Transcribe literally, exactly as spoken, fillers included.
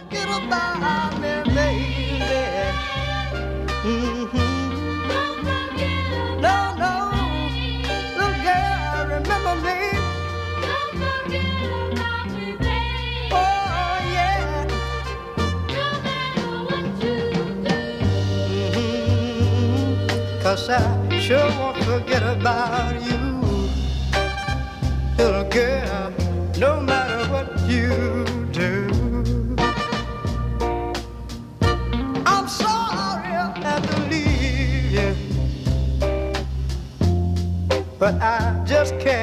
forget about me, baby. Mm-hmm. Don't forget No, about no, me. little girl, remember me. Don't forget about me, baby. Oh, yeah. No matter what you do. Mm-hmm. 'Cause I sure won't forget about you, little girl, no matter what you do. I'm sorry I had to leave you, but I just can't